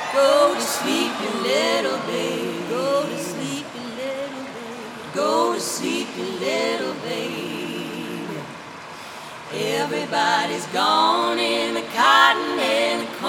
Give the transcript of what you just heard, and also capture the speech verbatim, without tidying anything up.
Go to sleep, you little baby. Go to sleep, you little baby. Go to sleep, you little baby. Everybody's gone in the cotton and the